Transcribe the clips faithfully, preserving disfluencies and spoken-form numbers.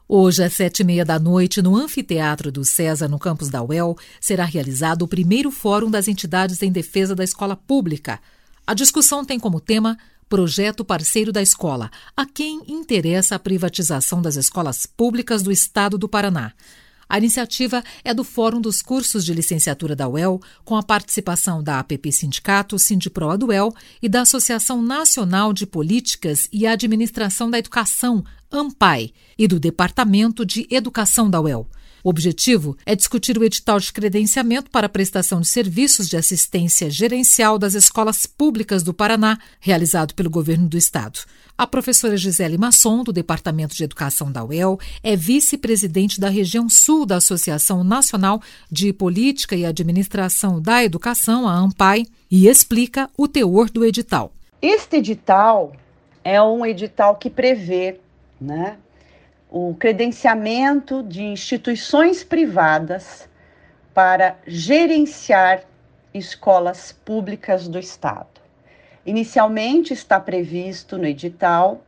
Hoje, às sete e meia da noite, no Anfiteatro do César, no campus da U E L, será realizado o primeiro Fórum das Entidades em Defesa da Escola Pública. A discussão tem como tema Projeto Parceiro da Escola, a quem interessa a privatização das escolas públicas do Estado do Paraná. A iniciativa é do Fórum dos Cursos de Licenciatura da U E L, com a participação da A P P Sindicato, Sindiproa do U E L e da Associação Nacional de Políticas e Administração da Educação, ANPAE, e do Departamento de Educação da U E L. O objetivo é discutir o edital de credenciamento para a prestação de serviços de assistência gerencial das escolas públicas do Paraná, realizado pelo governo do estado. A professora Gisele Masson, do Departamento de Educação da U E L, é vice-presidente da região sul da Associação Nacional de Política e Administração da Educação, a ANPAE, e explica o teor do edital. Este edital é um edital que prevê, né, o credenciamento de instituições privadas para gerenciar escolas públicas do Estado. Inicialmente está previsto no edital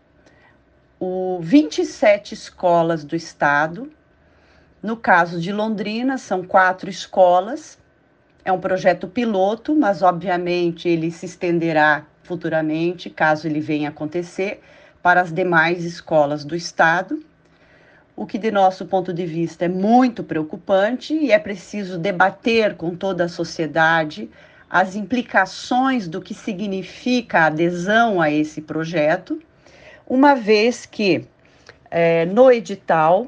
o vinte e sete escolas do Estado. No caso de Londrina, são quatro escolas. É um projeto piloto, mas obviamente ele se estenderá futuramente, caso ele venha a acontecer, para as demais escolas do Estado. O que, de nosso ponto de vista, é muito preocupante e é preciso debater com toda a sociedade as implicações do que significa a adesão a esse projeto, uma vez que é, no edital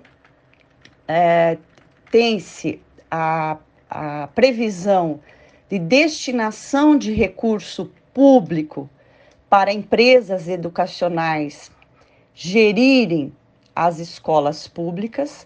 é, tem-se a, a previsão de destinação de recurso público para empresas educacionais gerirem as escolas públicas.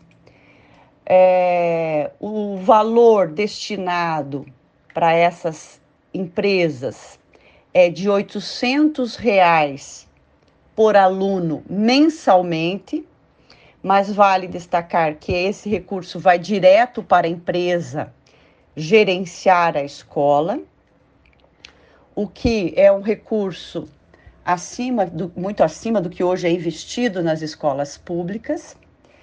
É, o valor destinado para essas empresas é de oitocentos reais por aluno mensalmente, mas vale destacar que esse recurso vai direto para a empresa gerenciar a escola, o que é um recurso acima do, muito acima do que hoje é investido nas escolas públicas.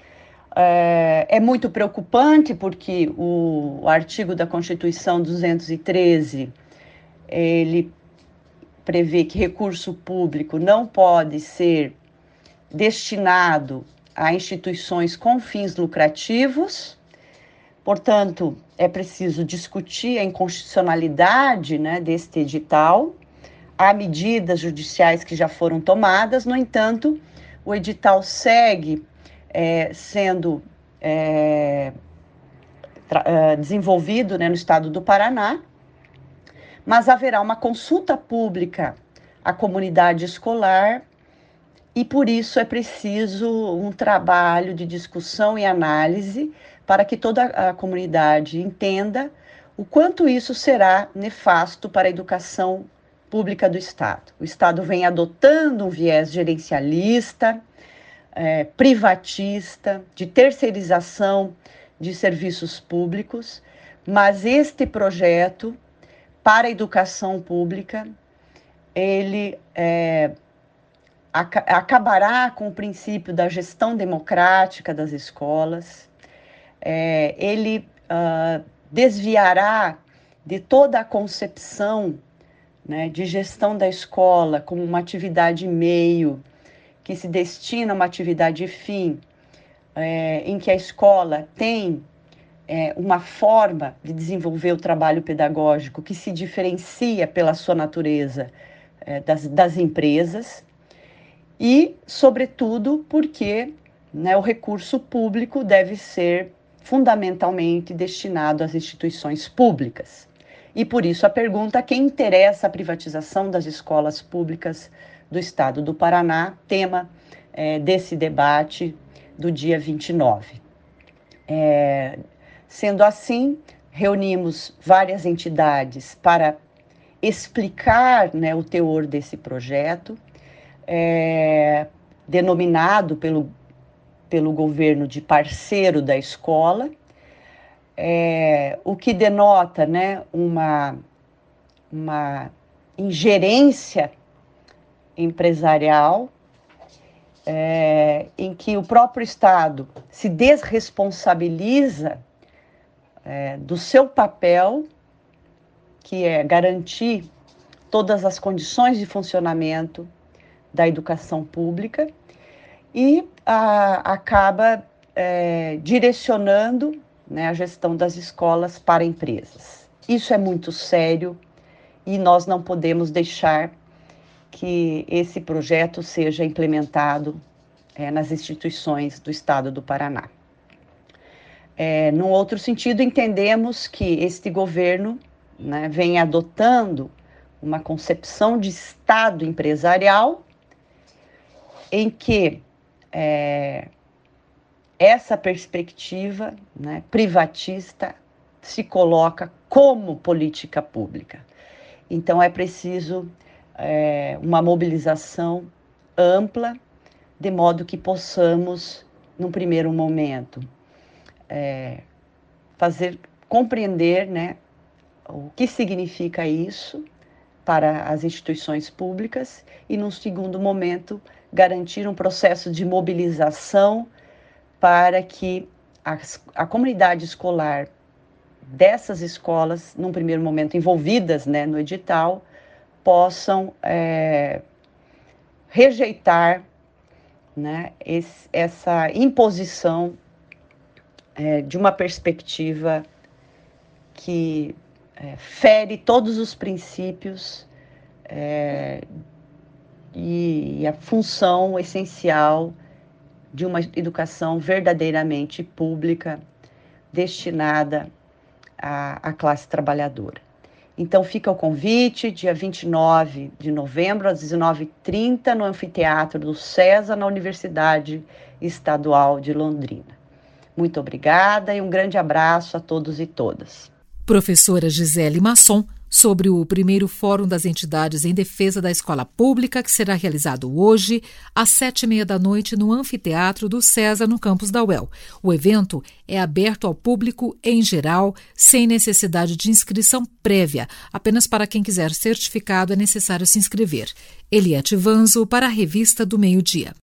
É, é muito preocupante porque o, o artigo da Constituição duzentos e treze, ele prevê que recurso público não pode ser destinado a instituições com fins lucrativos. Portanto, é preciso discutir a inconstitucionalidade, né, deste edital. Há medidas judiciais que já foram tomadas, no entanto, o edital segue é, sendo é, tra- é, desenvolvido, né, no estado do Paraná, mas haverá uma consulta pública à comunidade escolar e, por isso, é preciso um trabalho de discussão e análise para que toda a comunidade entenda o quanto isso será nefasto para a educação pública do Estado. O Estado vem adotando um viés gerencialista, é, privatista, de terceirização de serviços públicos, mas este projeto para a educação pública, ele é, ac- acabará com o princípio da gestão democrática das escolas, é, ele uh, desviará de toda a concepção, né, de gestão da escola como uma atividade meio, que se destina a uma atividade fim, é, em que a escola tem é, uma forma de desenvolver o trabalho pedagógico que se diferencia pela sua natureza é, das, das empresas e, sobretudo, porque, né, o recurso público deve ser fundamentalmente destinado às instituições públicas. E por isso a pergunta: a quem interessa a privatização das escolas públicas do Estado do Paraná, tema é, desse debate do dia vinte e nove. É, sendo assim, reunimos várias entidades para explicar, né, o teor desse projeto, é, denominado pelo, pelo governo de parceiro da escola, É, o que denota, né, uma, uma ingerência empresarial é, em que o próprio Estado se desresponsabiliza é, do seu papel, que é garantir todas as condições de funcionamento da educação pública, e a, acaba é, direcionando, né, a gestão das escolas para empresas. Isso é muito sério e nós não podemos deixar que esse projeto seja implementado é, nas instituições do Estado do Paraná. É, num outro sentido, entendemos que este governo, né, vem adotando uma concepção de Estado empresarial em que é, essa perspectiva, né, privatista se coloca como política pública. Então é preciso é, uma mobilização ampla, de modo que possamos, num primeiro momento, é, fazer compreender, né, o que significa isso para as instituições públicas e, num segundo momento, garantir um processo de mobilização para que a, a comunidade escolar dessas escolas, num primeiro momento envolvidas, né, no edital, possam é, rejeitar, né, esse, essa imposição é, de uma perspectiva que é, fere todos os princípios é, e, e a função essencial de uma educação verdadeiramente pública, destinada à, à classe trabalhadora. Então fica o convite, dia vinte e nove de novembro, às dezenove e trinta, no Anfiteatro do César, na Universidade Estadual de Londrina. Muito obrigada e um grande abraço a todos e todas. Professora Gisele Masson, sobre o primeiro Fórum das Entidades em Defesa da Escola Pública, que será realizado hoje, às sete e meia da noite, no Anfiteatro do César, no campus da U E L. O evento é aberto ao público em geral, sem necessidade de inscrição prévia. Apenas para quem quiser certificado é necessário se inscrever. Eliette Vanzo, para a Revista do Meio Dia.